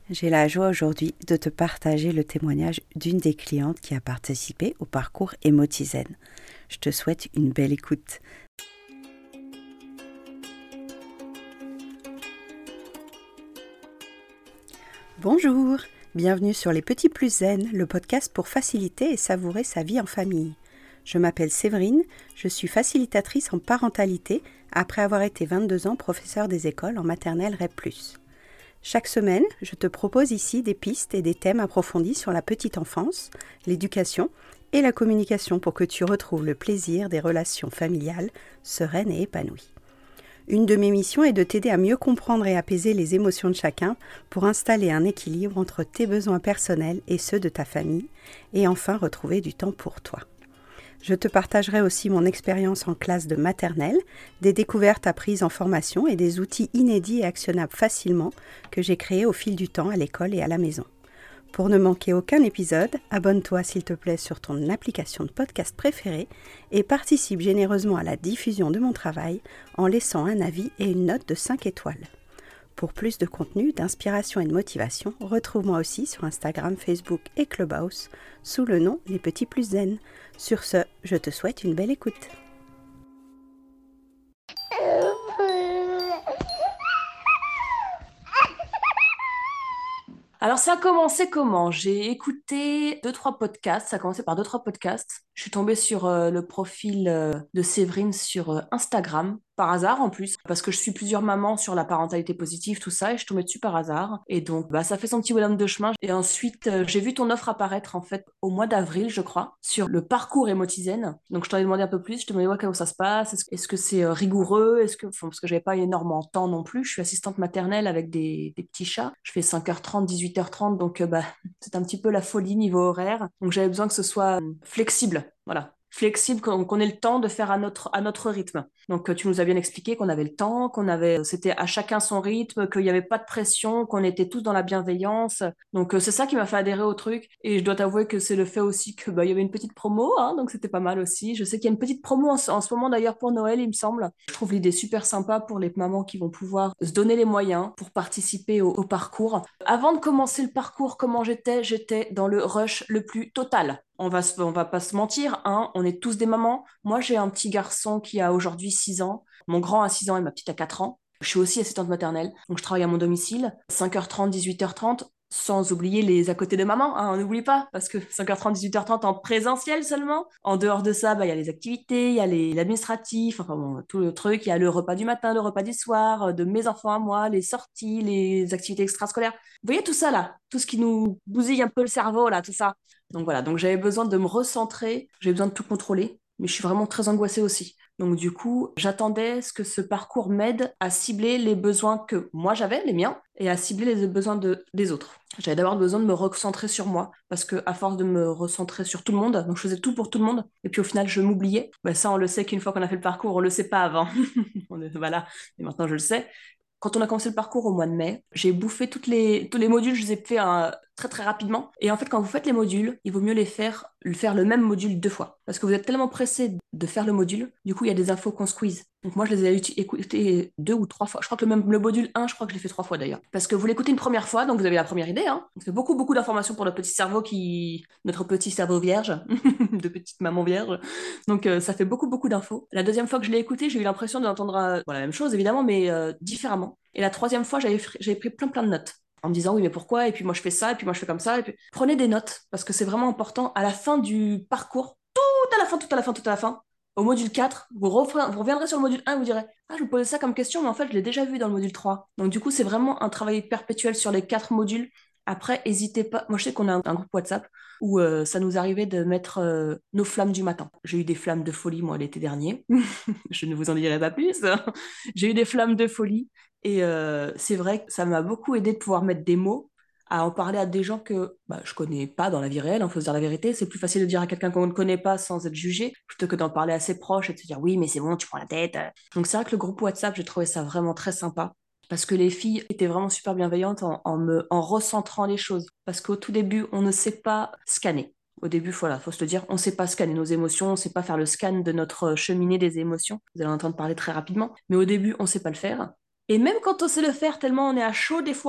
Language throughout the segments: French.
J'ai la joie aujourd'hui de te partager le témoignage d'une des clientes qui a participé au parcours Emotizen. Je te souhaite une belle écoute. Bonjour, bienvenue sur Les Petits Plus Zen, le podcast pour faciliter et savourer sa vie en famille. Je m'appelle Séverine, je suis facilitatrice en parentalité après avoir été 22 ans professeure des écoles en maternelle REP+. Chaque semaine, je te propose ici des pistes et des thèmes approfondis sur la petite enfance, l'éducation et la communication pour que tu retrouves le plaisir des relations familiales sereines et épanouies. Une de mes missions est de t'aider à mieux comprendre et apaiser les émotions de chacun pour installer un équilibre entre tes besoins personnels et ceux de ta famille et enfin retrouver du temps pour toi. Je te partagerai aussi mon expérience en classe de maternelle, des découvertes apprises en formation et des outils inédits et actionnables facilement que j'ai créés au fil du temps à l'école et à la maison. Pour ne manquer aucun épisode, abonne-toi s'il te plaît sur ton application de podcast préférée et participe généreusement à la diffusion de mon travail en laissant un avis et une note de 5 étoiles. Pour plus de contenu, d'inspiration et de motivation, retrouve-moi aussi sur Instagram, Facebook et Clubhouse sous le nom Les Petits Plus Zen. Sur ce, je te souhaite une belle écoute. Alors, ça a commencé comment? J'ai écouté deux, trois podcasts. Ça a commencé par deux, trois podcasts. Je suis tombée sur le profil de Séverine sur Instagram, par hasard en plus, parce que je suis plusieurs mamans sur la parentalité positive, tout ça, et je suis tombée dessus par hasard. Et donc, ça fait son petit bonhomme de chemin. Et ensuite, j'ai vu ton offre apparaître, en fait, au mois d'avril, je crois, sur le parcours Emotizen. Donc, je t'en ai demandé un peu plus. Je te demandais comment ça se passe. Est-ce que c'est rigoureux? Parce que j'avais pas énormément de temps non plus. Je suis assistante maternelle avec des petits chats. Je fais 5h30, 18h30, donc c'est un petit peu la folie niveau horaire. Donc, j'avais besoin que ce soit flexible. Voilà. Flexible, qu'on ait le temps de faire à notre rythme. Donc, tu nous as bien expliqué qu'on avait le temps, c'était à chacun son rythme, qu'il n'y avait pas de pression, qu'on était tous dans la bienveillance. Donc, c'est ça qui m'a fait adhérer au truc. Et je dois t'avouer que c'est le fait aussi que, il y avait une petite promo, hein, donc c'était pas mal aussi. Je sais qu'il y a une petite promo en ce moment d'ailleurs pour Noël, il me semble. Je trouve l'idée super sympa pour les mamans qui vont pouvoir se donner les moyens pour participer au parcours. Avant de commencer le parcours, comment j'étais dans le rush le plus total. On va pas se mentir, hein, on est tous des mamans. Moi, j'ai un petit garçon qui a aujourd'hui 6 ans. Mon grand a 6 ans et ma petite a 4 ans. Je suis aussi assistante maternelle, donc je travaille à mon domicile, 5h30, 18h30, sans oublier les à côté de maman, hein, on n'oublie pas, parce que 5h30, 18h30 en présentiel seulement. En dehors de ça, il y a les activités, il y a l'administratif, enfin bon, tout le truc, il y a le repas du matin, le repas du soir, de mes enfants à moi, les sorties, les activités extrascolaires. Vous voyez tout ça là, tout ce qui nous bousille un peu le cerveau là, tout ça. Donc voilà, donc j'avais besoin de me recentrer, j'avais besoin de tout contrôler, mais je suis vraiment très angoissée aussi. Donc du coup, j'attendais ce que ce parcours m'aide à cibler les besoins que moi j'avais, les miens, et à cibler les besoins des autres. J'avais d'abord besoin de me recentrer sur moi, parce que à force de me recentrer sur tout le monde, donc je faisais tout pour tout le monde, et puis au final je m'oubliais. Ça, on le sait qu'une fois qu'on a fait le parcours, on le sait pas avant. Voilà, et maintenant je le sais. Quand on a commencé le parcours au mois de mai, j'ai bouffé tous les modules, je les ai fait très très rapidement. Et en fait, quand vous faites les modules, il vaut mieux faire le même module 2 fois. Parce que vous êtes tellement pressé de faire le module, du coup, il y a des infos qu'on squeeze. Donc moi, je les ai écoutés 2 ou 3 fois. Je crois que le module 1, je crois que je l'ai fait 3 fois d'ailleurs. Parce que vous l'écoutez une première fois, donc vous avez la première idée. Hein. Donc c'est beaucoup, beaucoup d'informations pour notre petit cerveau vierge, de petite maman vierge. Donc ça fait beaucoup, beaucoup d'infos. La deuxième fois que je l'ai écouté, j'ai eu l'impression d'entendre la même chose, évidemment, mais différemment. Et la troisième fois, j'avais pris plein, plein de notes en me disant oui mais pourquoi et puis moi je fais ça et puis moi je fais comme ça et puis prenez des notes parce que c'est vraiment important à la fin du parcours, tout à la fin, tout à la fin, tout à la fin. Au module 4, vous reviendrez sur le module 1 et vous direz ah, je vous posais ça comme question, mais en fait, je l'ai déjà vu dans le module 3. Donc, du coup, c'est vraiment un travail perpétuel sur les 4 modules. Après, n'hésitez pas. Moi, je sais qu'on a un groupe WhatsApp où ça nous arrivait de mettre nos flammes du matin. J'ai eu des flammes de folie, moi, l'été dernier. Je ne vous en dirai pas plus. J'ai eu des flammes de folie. Et c'est vrai que ça m'a beaucoup aidé de pouvoir mettre des mots à en parler à des gens que je connais pas dans la vie réelle, il faut se dire la vérité. C'est plus facile de dire à quelqu'un qu'on ne connaît pas sans être jugé, plutôt que d'en parler à ses proches et de se dire oui, mais c'est bon, tu prends la tête. Donc c'est vrai que le groupe WhatsApp, j'ai trouvé ça vraiment très sympa. Parce que les filles étaient vraiment super bienveillantes en recentrant les choses. Parce qu'au tout début, on ne sait pas scanner. Au début, voilà, faut se le dire, on ne sait pas scanner nos émotions, on ne sait pas faire le scan de notre cheminée des émotions. Vous allez en entendre parler très rapidement. Mais au début, on ne sait pas le faire. Et même quand on sait le faire, tellement on est à chaud des fois,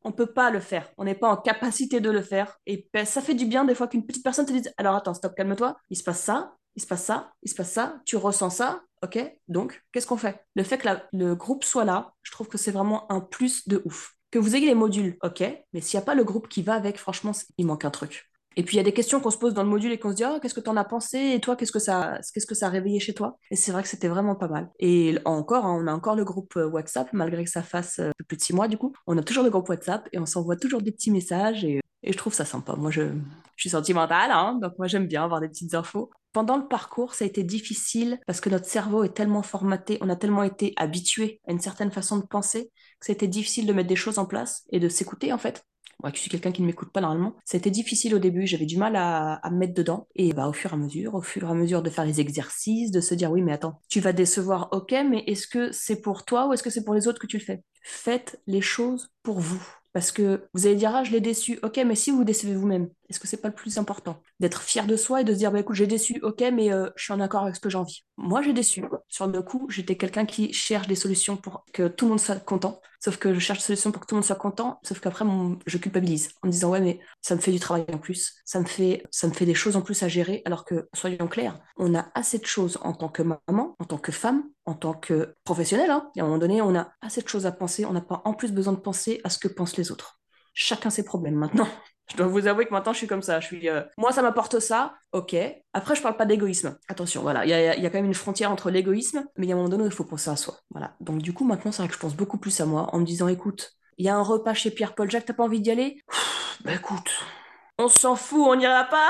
On peut pas le faire. On n'est pas en capacité de le faire. Et ben, ça fait du bien des fois qu'une petite personne te dise, alors attends, stop, calme-toi. Il se passe ça, il se passe ça, il se passe ça. Tu ressens ça, ok? Donc, qu'est-ce qu'on fait? Le fait que le groupe soit là, je trouve que c'est vraiment un plus de ouf. Que vous ayez les modules, ok? Mais s'il n'y a pas le groupe qui va avec, franchement, il manque un truc. Et puis il y a des questions qu'on se pose dans le module et qu'on se dit, oh, qu'est-ce que tu en as pensé? Et toi, qu'est-ce que ça a réveillé chez toi? Et c'est vrai que c'était vraiment pas mal. Et encore, hein, on a encore le groupe WhatsApp, malgré que ça fasse plus de 6 mois du coup. On a toujours le groupe WhatsApp et on s'envoie toujours des petits messages et je trouve ça sympa. Moi, je suis sentimentale, hein, donc moi j'aime bien avoir des petites infos. Pendant le parcours, ça a été difficile parce que notre cerveau est tellement formaté, on a tellement été habitué à une certaine façon de penser que ça a été difficile de mettre des choses en place et de s'écouter en fait. Moi, je suis quelqu'un qui ne m'écoute pas normalement. C'était difficile au début, j'avais du mal à me mettre dedans. Et bah, au fur et à mesure de faire les exercices, de se dire, oui, mais attends, tu vas décevoir, ok, mais est-ce que c'est pour toi ou est-ce que c'est pour les autres que tu le fais? Faites les choses pour vous. Parce que vous allez dire, ah, je l'ai déçu, ok, mais si vous décevez vous-même, est-ce que c'est pas le plus important? D'être fier de soi et de se dire, bah écoute, j'ai déçu, ok, mais je suis en accord avec ce que j'ai envie. Moi, j'ai déçu. Sur le coup, j'étais quelqu'un qui cherche des solutions pour que tout le monde soit content. Sauf que je cherche des solutions pour que tout le monde soit content. Sauf qu'après, je culpabilise en me disant, ouais, mais ça me fait du travail en plus. Ça me fait des choses en plus à gérer. Alors que, soyons clairs, on a assez de choses en tant que maman, en tant que femme, en tant que professionnel. Hein. Et à un moment donné, on a assez de choses à penser. On n'a pas en plus besoin de penser à ce que pensent les autres. Chacun ses problèmes maintenant. Je dois vous avouer que maintenant, je suis comme ça. Moi, ça m'apporte ça, ok. Après, je parle pas d'égoïsme. Attention, voilà. Il y a quand même une frontière entre l'égoïsme, mais il y a un moment donné où il faut penser à soi. Voilà. Donc, du coup, maintenant, c'est vrai que je pense beaucoup plus à moi en me disant, écoute, il y a un repas chez Pierre-Paul Jacques, t'as pas envie d'y aller? Bah écoute, on s'en fout, on n'ira pas.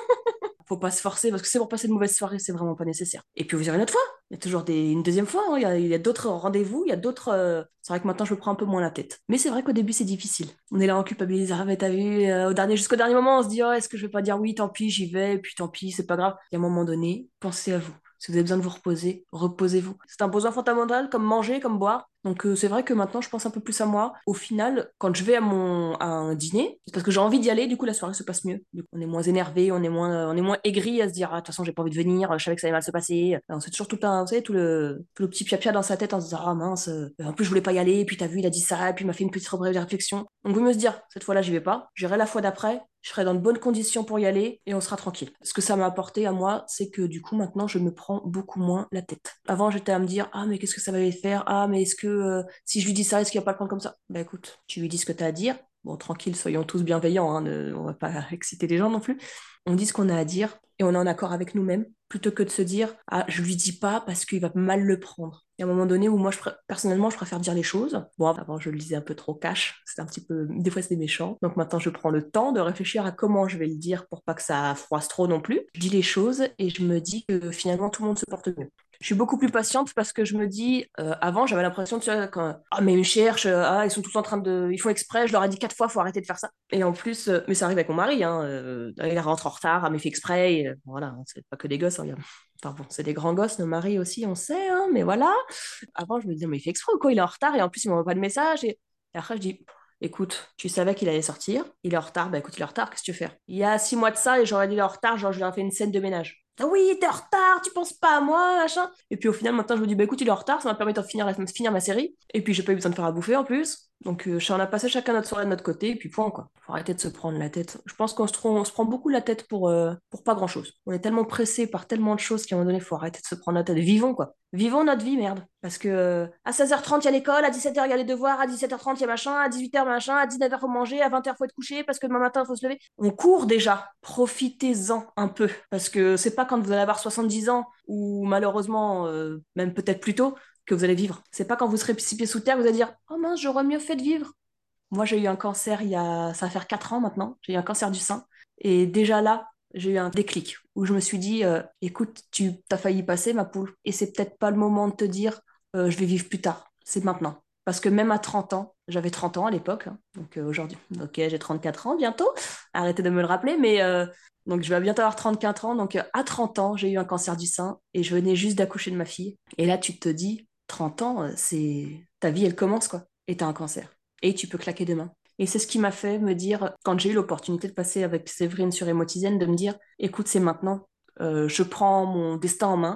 Faut pas se forcer parce que c'est pour passer de mauvaise soirée, c'est vraiment pas nécessaire. Et puis vous irez une autre fois. Il y a toujours une deuxième fois. Hein. Il y a d'autres rendez-vous, il y a d'autres. C'est vrai que maintenant je me prends un peu moins la tête. Mais c'est vrai qu'au début c'est difficile. On est là en culpabilise. Ah mais t'as vu, jusqu'au dernier moment, on se dit oh, est-ce que je vais pas dire oui, tant pis, j'y vais, puis tant pis, c'est pas grave. Et à un moment donné, pensez à vous. Si vous avez besoin de vous reposer, reposez-vous. C'est un besoin fondamental comme manger, comme boire. Donc c'est vrai que maintenant je pense un peu plus à moi. Au final, quand je vais à un dîner, c'est parce que j'ai envie d'y aller, du coup la soirée se passe mieux. Du coup, on est moins énervé, on est moins aigri à se dire ah, de toute façon j'ai pas envie de venir, je savais que ça allait mal se passer. Alors, c'est toujours vous savez, tout le petit pia dans sa tête en se disant ah mince, en plus je voulais pas y aller, et puis t'as vu il a dit ça, et puis il m'a fait une petite réflexion. Donc vaut mieux se dire cette fois-là j'y vais pas, j'irai la fois d'après. Je serai dans de bonnes conditions pour y aller et on sera tranquille. Ce que ça m'a apporté à moi, c'est que du coup, maintenant, je me prends beaucoup moins la tête. Avant, j'étais à me dire, ah, mais qu'est-ce que ça va lui faire? Ah, mais est-ce que si je lui dis ça, est-ce qu'il va pas le prendre comme ça? Bah écoute, tu lui dis ce que tu as à dire. Bon, tranquille, soyons tous bienveillants, hein, on va pas exciter les gens non plus. On dit ce qu'on a à dire et on est en accord avec nous-mêmes, plutôt que de se dire, ah, je lui dis pas parce qu'il va mal le prendre. Il y a un moment donné où moi, personnellement, je préfère dire les choses. Bon, avant, je le disais un peu trop cash, c'était un petit peu, des fois, c'était méchant. Donc maintenant, je prends le temps de réfléchir à comment je vais le dire pour pas que ça froisse trop non plus. Je dis les choses et je me dis que finalement, tout le monde se porte mieux. Je suis beaucoup plus patiente parce que je me dis, avant, j'avais l'impression de ah, mais ils me cherchent, ah, ils sont tous en train de. Ils font exprès, je leur ai dit 4 fois, faut arrêter de faire ça. Et en plus, mais ça arrive avec mon mari, hein, il rentre en retard, ah, mais il fait exprès, voilà, hein, c'est pas que des gosses, hein, enfin bon, c'est des grands gosses, nos maris aussi, on sait, hein, mais voilà. Avant, je me disais, mais il fait exprès ou quoi, il est en retard, et en plus, il m'envoie pas de message. Et après, je dis, écoute, tu savais qu'il allait sortir, il est en retard, bah écoute, il est en retard, qu'est-ce que tu veux faire? Il y a 6 mois de ça, et j'aurais dit, il est en retard, genre, je lui aurais fait une scène de ménage. Ah oui, t'es en retard, tu penses pas à moi, machin. Et puis au final, maintenant, je me dis, bah écoute, il est en retard, ça m'a permis de finir ma série. Et puis j'ai pas eu besoin de faire à bouffer en plus. Donc on a passé chacun notre soirée de notre côté, et puis point, quoi. Faut arrêter de se prendre la tête. Je pense qu'on se prend beaucoup la tête pour pas grand-chose. On est tellement pressé par tellement de choses qu'à un moment donné, faut arrêter de se prendre la tête. Vivons, quoi. Vivons notre vie, merde. Parce que à 16h30, il y a l'école, à 17h, il y a les devoirs, à 17h30, il y a machin, à 18h, machin, à 19h, faut manger, à 20h, faut être couché, parce que demain matin, il faut se lever. On court déjà. Profitez-en un peu. Parce que c'est pas quand vous allez avoir 70 ans, ou malheureusement, même peut-être plus tôt, que vous allez vivre. C'est pas quand vous serez 6 pieds sous terre que vous allez dire oh mince, j'aurais mieux fait de vivre. Moi, j'ai eu un cancer ça va faire 4 ans maintenant. J'ai eu un cancer du sein. Et déjà là, j'ai eu un déclic où je me suis dit écoute, tu t'as failli y passer, ma poule. Et c'est peut-être pas le moment de te dire je vais vivre plus tard. C'est maintenant. Parce que même à 30 ans, j'avais 30 ans à l'époque, hein. Donc aujourd'hui, ok, j'ai 34 ans bientôt. Arrêtez de me le rappeler, mais donc je vais bientôt avoir 34 ans. Donc à 30 ans, j'ai eu un cancer du sein et je venais juste d'accoucher de ma fille. Et là, tu te dis 30 ans, c'est ta vie, elle commence, quoi. Et t'as un cancer. Et tu peux claquer demain. Et c'est ce qui m'a fait me dire, quand j'ai eu l'opportunité de passer avec Séverine sur Emotizen, de me dire, écoute, c'est maintenant. Je prends mon destin en main.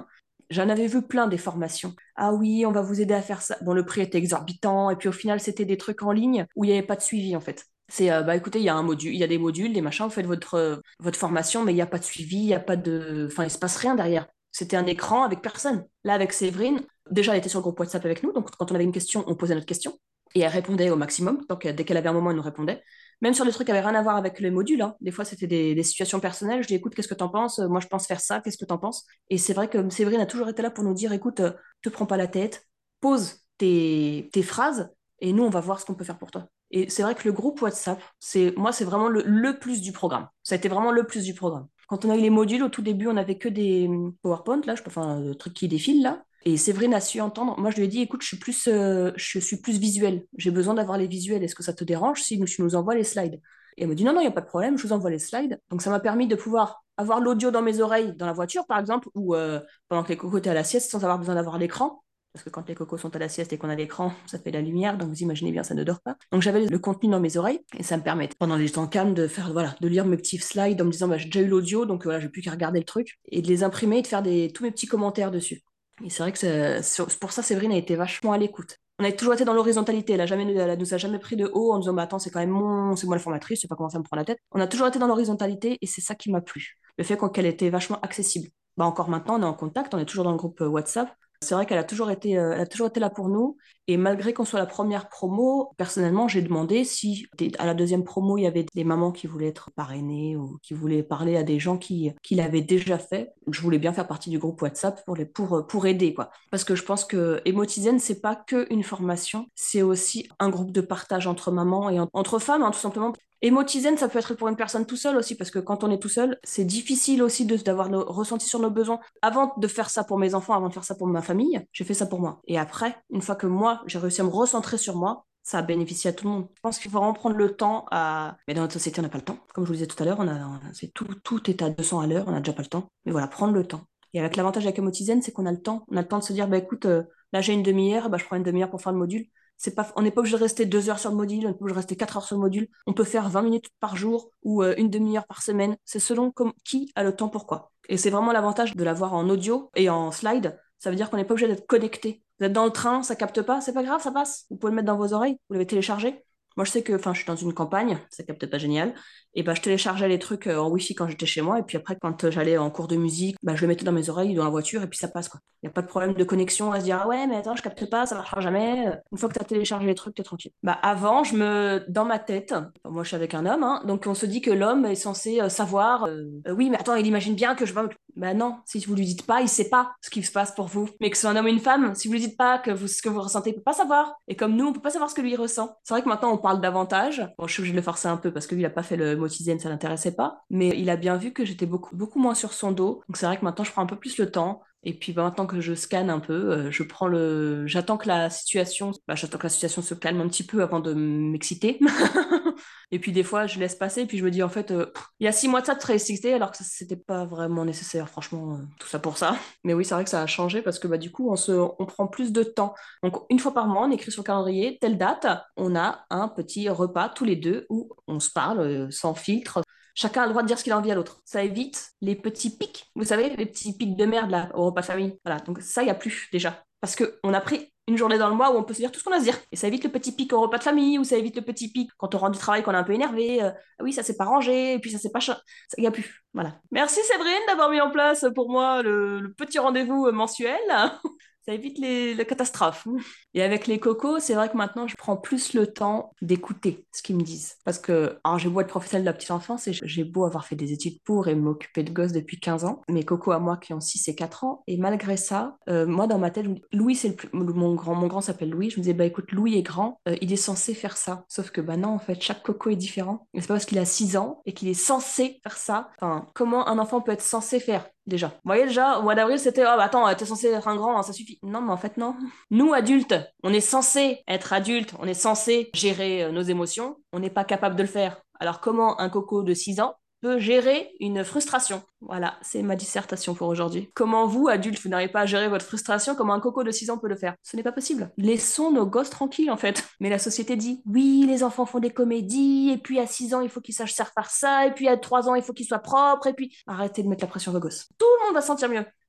J'en avais vu plein des formations. Ah oui, on va vous aider à faire ça. Bon, le prix était exorbitant, et puis au final, c'était des trucs en ligne où il n'y avait pas de suivi, en fait. C'est, bah écoutez, il y a un module, il y a des modules, des machins, vous faites votre formation, mais il n'y a pas de suivi, il n'y a pas de... Enfin, il se passe rien derrière. C'était un écran avec personne. Là, avec Séverine, déjà, elle était sur le groupe WhatsApp avec nous, donc quand on avait une question, on posait notre question, et elle répondait au maximum. Donc, dès qu'elle avait un moment, elle nous répondait. Même sur des trucs qui n'avaient rien à voir avec les modules, hein. Des fois, c'était des situations personnelles. Je dis, écoute, qu'est-ce que t'en penses? Moi, je pense faire ça, qu'est-ce que t'en penses? Et c'est vrai que Séverine a toujours été là pour nous dire, écoute, te prends pas la tête, pose tes phrases, et nous, on va voir ce qu'on peut faire pour toi. Et c'est vrai que le groupe WhatsApp, moi, c'est vraiment le plus du programme. Ça a été vraiment le plus du programme. Quand on a eu les modules, au tout début, on n'avait que des PowerPoint, là, enfin, le truc qui défile, là. Et Séverine a su entendre. Moi, je lui ai dit, écoute, je suis plus visuel. J'ai besoin d'avoir les visuels. Est-ce que ça te dérange si tu nous envoies les slides? Et elle me dit, non, non, il n'y a pas de problème, je vous envoie les slides. Donc, ça m'a permis de pouvoir avoir l'audio dans mes oreilles, dans la voiture, par exemple, ou pendant que les cocos étaient à la sieste, sans avoir besoin d'avoir l'écran. Parce que quand les cocos sont à la sieste et qu'on a l'écran, ça fait la lumière, donc vous imaginez bien, ça ne dort pas. Donc j'avais le contenu dans mes oreilles et ça me permet, pendant les temps calmes, de faire, voilà, de lire mes petits slides en me disant, bah, j'ai déjà eu l'audio, donc voilà, j'ai plus qu'à regarder le truc et de les imprimer et de faire tous mes petits commentaires dessus. Et c'est vrai que pour ça, Séverine a été vachement à l'écoute. On a toujours été dans l'horizontalité, elle nous a jamais pris de haut en disant, bah attends, c'est quand même c'est moi la formatrice, je sais pas comment ça me prend la tête. On a toujours été dans l'horizontalité et c'est ça qui m'a plu. Le fait qu'elle était vachement accessible. Bah encore maintenant, on est en contact, on est toujours dans le groupe WhatsApp. C'est vrai qu'elle a elle a toujours été là pour nous. Et malgré qu'on soit la première promo, personnellement, j'ai demandé si à la deuxième promo, il y avait des mamans qui voulaient être parrainées ou qui voulaient parler à des gens qui l'avaient déjà fait. Je voulais bien faire partie du groupe WhatsApp pour aider, quoi. Parce que je pense que Emotizen, c'est pas que une formation, c'est aussi un groupe de partage entre mamans et entre femmes, hein, tout simplement. Emotizen, ça peut être pour une personne tout seul aussi, parce que quand on est tout seul, c'est difficile aussi d'avoir nos ressentis sur nos besoins. Avant de faire ça pour mes enfants, avant de faire ça pour ma famille, j'ai fait ça pour moi. Et après, une fois que moi, j'ai réussi à me recentrer sur moi, ça a bénéficié à tout le monde. Je pense qu'il faut vraiment prendre le temps à... Mais dans notre société, on n'a pas le temps. Comme je vous disais tout à l'heure, tout est à 200 à l'heure, on n'a déjà pas le temps. Mais voilà, prendre le temps. Et avec l'avantage avec Emotizen, c'est qu'on a le temps. On a le temps de se dire, bah écoute, là j'ai une demi-heure, bah, je prends une demi-heure pour faire le module. On n'est pas obligé de rester 2 heures sur le module, on n'est pas obligé de rester 4 heures sur le module. On peut faire 20 minutes par jour ou une demi-heure par semaine. C'est selon qui a le temps pourquoi. Et c'est vraiment l'avantage de l'avoir en audio et en slide. Ça veut dire qu'on n'est pas obligé d'être connecté. Vous êtes dans le train, ça capte pas, c'est pas grave, ça passe. Vous pouvez le mettre dans vos oreilles, vous l'avez téléchargé. Moi, je sais que, enfin, je suis dans une campagne, ça capte pas génial. Et bah, je téléchargeais les trucs en Wi-Fi quand j'étais chez moi. Et puis après, quand j'allais en cours de musique, bah, je le mettais dans mes oreilles, dans la voiture, et puis ça passe, quoi. Il n'y a pas de problème de connexion à se dire, ah ouais, mais attends, je capte pas, ça marchera jamais. Une fois que tu as téléchargé les trucs, t'es tranquille. Bah, avant, dans ma tête, moi, je suis avec un homme, hein, donc on se dit que l'homme est censé savoir, oui, mais attends, il imagine bien que je vais. Bah non, si vous lui dites pas, il sait pas ce qui se passe pour vous. Mais que ce soit un homme ou une femme, si vous lui dites pas ce que vous ressentez, il peut pas savoir. Et comme nous, on peut pas savoir ce que lui ressent. C'est vrai que maintenant, on parle davantage. Bon, je suis obligée de le forcer un peu parce que lui, il a pas fait le motizen, ça l'intéressait pas. Mais il a bien vu que j'étais beaucoup moins sur son dos. Donc c'est vrai que maintenant, je prends un peu plus le temps. Et puis bah, maintenant que je scanne un peu, j'attends que la situation se calme un petit peu avant de m'exciter. Et puis des fois, je laisse passer, et puis je me dis, en fait, il y a 6 mois de ça, de serais excitée, alors que c'était pas vraiment nécessaire, franchement, tout ça pour ça. Mais oui, c'est vrai que ça a changé, parce que bah, du coup, on prend plus de temps. Donc, une fois par mois, on écrit sur le calendrier, telle date, on a un petit repas tous les deux, où on se parle sans filtre. Chacun a le droit de dire ce qu'il a envie à l'autre. Ça évite les petits pics, vous savez, les petits pics de merde, là, au repas de famille. Voilà, donc ça, il n'y a plus, déjà. Parce qu'on a pris une journée dans le mois où on peut se dire tout ce qu'on a à se dire. Et ça évite le petit pic au repas de famille, ou ça évite le petit pic quand on rentre du travail, qu'on est un peu énervé. Ah oui, ça s'est pas rangé, et puis ça s'est pas... Il n'y a plus. Voilà. Merci Séverine d'avoir mis en place pour moi le petit rendez-vous mensuel. Ça évite les catastrophes. Et avec les cocos, c'est vrai que maintenant, je prends plus le temps d'écouter ce qu'ils me disent. Parce que, alors, j'ai beau être professionnelle de la petite enfance et j'ai beau avoir fait des études pour et m'occuper de gosses depuis 15 ans. Mes cocos à moi qui ont 6 et 4 ans. Et malgré ça, moi, dans ma tête, Louis, mon grand s'appelle Louis. Je me disais, bah écoute, Louis est grand, il est censé faire ça. Sauf que, bah non, en fait, chaque coco est différent. Et c'est pas parce qu'il a 6 ans et qu'il est censé faire ça. Enfin, comment un enfant peut être censé faire déjà? Vous voyez, déjà, au mois d'avril, c'était, oh, bah attends, t'es censé être un grand, hein, ça suffit. Non, mais en fait, non. Nous, adultes, on est censé être adultes, on est censé gérer nos émotions. On n'est pas capable de le faire. Alors, comment un coco de 6 ans peut gérer une frustration? Voilà, c'est ma dissertation pour aujourd'hui. Comment vous, adultes, vous n'arrivez pas à gérer votre frustration, comment un coco de 6 ans peut le faire? Ce n'est pas possible. Laissons nos gosses tranquilles, en fait. Mais la société dit, oui, les enfants font des comédies, et puis à 6 ans, il faut qu'ils sachent faire ça, et puis à 3 ans, il faut qu'ils soient propres, et puis arrêtez de mettre la pression sur vos gosses. Tout le monde va se sentir mieux.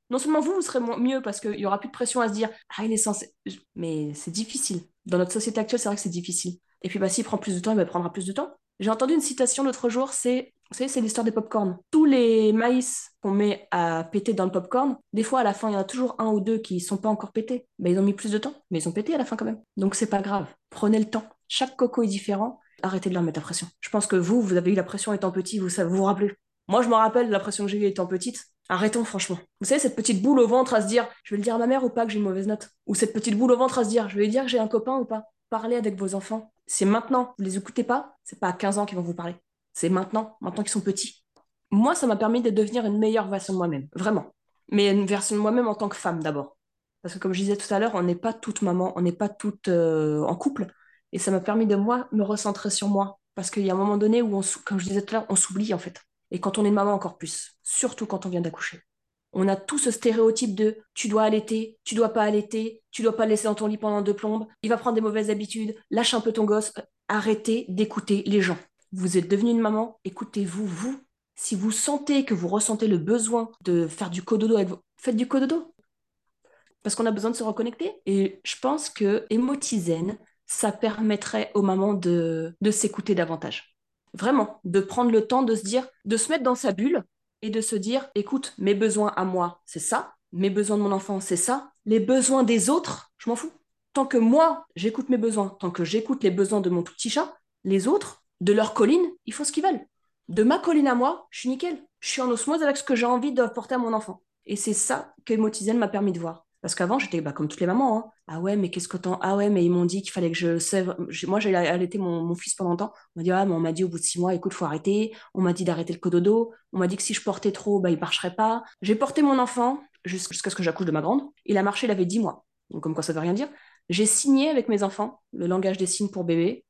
Non seulement vous serez mieux parce qu'il n'y aura plus de pression à se dire « Ah, il est censé… » Mais c'est difficile. Dans notre société actuelle, c'est vrai que c'est difficile. Et puis, s'il prend plus de temps, il prendra plus de temps. J'ai entendu une citation l'autre jour, vous savez, c'est l'histoire des pop-corn. Tous les maïs qu'on met à péter dans le pop-corn, des fois, à la fin, il y en a toujours un ou deux qui ne sont pas encore pétés. Ben, ils ont mis plus de temps, mais ils ont pété à la fin quand même. Donc, c'est pas grave. Prenez le temps. Chaque coco est différent. Arrêtez de leur mettre la pression. Je pense que vous avez eu la pression étant petit, vous rappelez. Moi, je me rappelle de la pression que j'ai eue étant petite. Arrêtons, franchement. Vous savez, cette petite boule au ventre à se dire, je vais le dire à ma mère ou pas que j'ai une mauvaise note. Ou cette petite boule au ventre à se dire, je vais lui dire que j'ai un copain ou pas. Parlez avec vos enfants. C'est maintenant. Vous les écoutez pas, c'est pas à 15 ans qu'ils vont vous parler. C'est maintenant qu'ils sont petits. Moi, ça m'a permis de devenir une meilleure version de moi-même, vraiment. Mais une version de moi-même en tant que femme d'abord. Parce que comme je disais tout à l'heure, on n'est pas toutes maman, on n'est pas toutes en couple. Et ça m'a permis de moi me recentrer sur moi. Parce qu'il y a un moment donné où, comme je disais tout à l'heure, on s'oublie en fait. Et quand on est maman encore plus, surtout quand on vient d'accoucher. On a tout ce stéréotype de tu dois allaiter, tu dois pas allaiter, tu dois pas le laisser dans ton lit pendant 2 plombes, il va prendre des mauvaises habitudes, lâche un peu ton gosse. Arrêtez d'écouter les gens. Vous êtes devenue une maman, écoutez-vous, vous. Si vous sentez que vous ressentez le besoin de faire du cododo avec vous, faites du cododo. Parce qu'on a besoin de se reconnecter. Et je pense que Emotizen, ça permettrait aux mamans de s'écouter davantage. Vraiment, de prendre le temps de se dire, de se mettre dans sa bulle et de se dire, écoute, mes besoins à moi, c'est ça, mes besoins de mon enfant, c'est ça, les besoins des autres, je m'en fous. Tant que moi, j'écoute mes besoins, tant que j'écoute les besoins de mon tout petit chat, les autres, de leur colline, ils font ce qu'ils veulent. De ma colline à moi, je suis nickel. Je suis en osmose avec ce que j'ai envie d'apporter à mon enfant. Et c'est ça que Emotizen m'a permis de voir. Parce qu'avant, j'étais comme toutes les mamans. Hein. Ah ouais, mais qu'est-ce que t'en… Ah ouais, mais ils m'ont dit qu'il fallait que je sève. Moi, j'ai allaité mon fils pendant longtemps. On m'a dit, ah, mais on m'a dit au bout de 6 mois, écoute, faut arrêter. On m'a dit d'arrêter le cododo. On m'a dit que si je portais trop, il marcherait pas. J'ai porté mon enfant jusqu'à ce que j'accouche de ma grande. Il a marché, il avait 10 mois. Donc, comme quoi, ça veut rien dire. J'ai signé avec mes enfants le langage des signes pour bébé.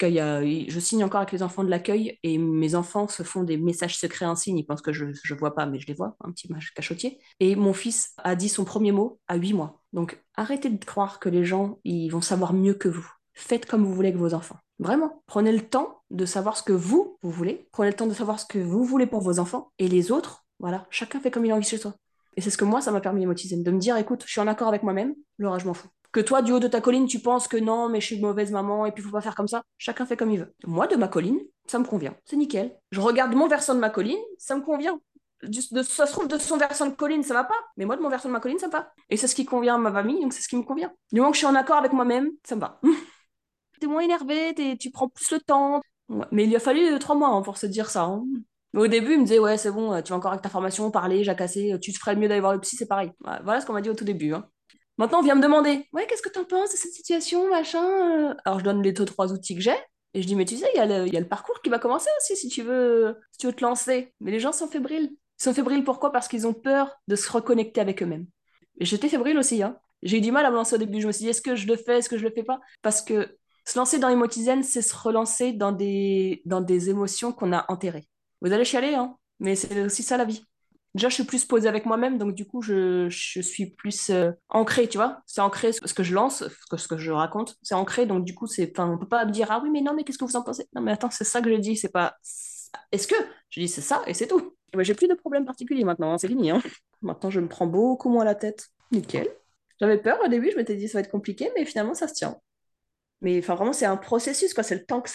Je signe encore avec les enfants de l'accueil et mes enfants se font des messages secrets en signe. Ils pensent que je vois pas, mais je les vois, un petit cachotier. Et mon fils a dit son premier mot à 8 mois. Donc arrêtez de croire que les gens ils vont savoir mieux que vous. Faites comme vous voulez avec vos enfants. Vraiment, prenez le temps de savoir ce que vous voulez. Prenez le temps de savoir ce que vous voulez pour vos enfants. Et les autres, voilà, chacun fait comme il a envie chez soi. Et c'est ce que moi, ça m'a permis de me dire, écoute, je suis en accord avec moi-même, le reste, je m'en fous. Que toi, du haut de ta colline, tu penses que non, mais je suis une mauvaise maman et puis il faut pas faire comme ça. Chacun fait comme il veut. Moi, de ma colline, ça me convient. C'est nickel. Je regarde mon versant de ma colline, ça me convient. Ça se trouve, de son versant de colline, ça va pas. Mais moi, de mon versant de ma colline, ça va. Et c'est ce qui convient à ma famille, donc c'est ce qui me convient. Du moment que je suis en accord avec moi-même, ça me va. T'es moins énervé, tu prends plus le temps. Ouais. Mais il lui a fallu 3 mois hein, pour se dire ça. Hein. Au début, il me disait, ouais, c'est bon, tu vas encore avec ta formation, parler, jacasser, tu te ferais mieux d'aller voir le psy, c'est pareil. Ouais, voilà ce qu'on m'a dit au tout début. Hein. Maintenant, on vient me demander, ouais, qu'est-ce que t'en penses de cette situation, machin Alors, je donne les 2, 3 outils que j'ai, et je dis, mais tu sais, il y a le parcours qui va commencer aussi, si tu veux te lancer. Mais les gens sont fébriles. Ils sont fébriles pourquoi? Parce qu'ils ont peur de se reconnecter avec eux-mêmes. Et j'étais fébrile aussi, hein. J'ai eu du mal à me lancer au début. Je me suis dit, est-ce que je le fais, est-ce que je le fais pas? Parce que se lancer dans Emotizen, c'est se relancer dans des émotions qu'on a enterrées. Vous allez chialer, hein, mais c'est aussi ça la vie. Déjà, je suis plus posée avec moi-même, donc du coup, je suis plus ancrée, tu vois. C'est ancré ce que je lance, ce que je raconte, c'est ancré, donc du coup, on peut pas me dire, ah oui, mais non, mais qu'est-ce que vous en pensez? Non, mais attends, c'est ça que je dis, c'est pas. Est-ce que? Je dis, c'est ça, et c'est tout. Et ben, j'ai plus de problèmes particuliers maintenant, hein, c'est fini. Hein. Maintenant, je me prends beaucoup moins la tête. Nickel. J'avais peur au début, je m'étais dit, ça va être compliqué, mais finalement, ça se tient. Mais enfin, vraiment, c'est un processus, quoi.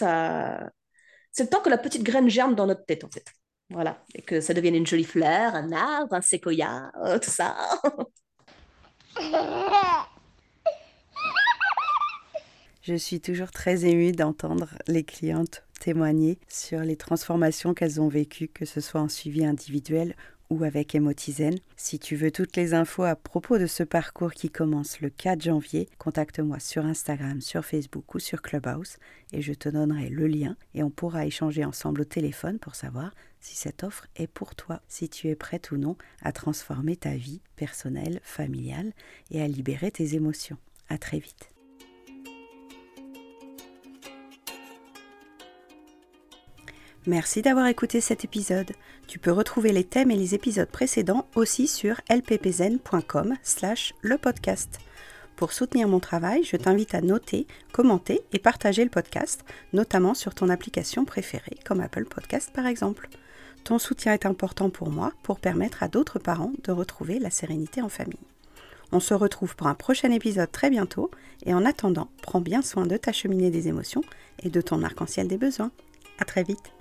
C'est le temps que la petite graine germe dans notre tête, en fait. Voilà. Et que ça devienne une jolie fleur, un arbre, un séquoia, tout ça. Je suis toujours très émue d'entendre les clientes témoigner sur les transformations qu'elles ont vécues, que ce soit en suivi individuel ou avec Emotizen. Si tu veux toutes les infos à propos de ce parcours qui commence le 4 janvier, contacte-moi sur Instagram, sur Facebook ou sur Clubhouse et je te donnerai le lien et on pourra échanger ensemble au téléphone pour savoir si cette offre est pour toi, si tu es prête ou non à transformer ta vie personnelle, familiale et à libérer tes émotions. À très vite. Merci d'avoir écouté cet épisode. Tu peux retrouver les thèmes et les épisodes précédents aussi sur lppzen.com/lepodcast. Pour soutenir mon travail, je t'invite à noter, commenter et partager le podcast, notamment sur ton application préférée, comme Apple Podcast par exemple. Ton soutien est important pour moi pour permettre à d'autres parents de retrouver la sérénité en famille. On se retrouve pour un prochain épisode très bientôt et en attendant, prends bien soin de ta cheminée des émotions et de ton arc-en-ciel des besoins. À très vite.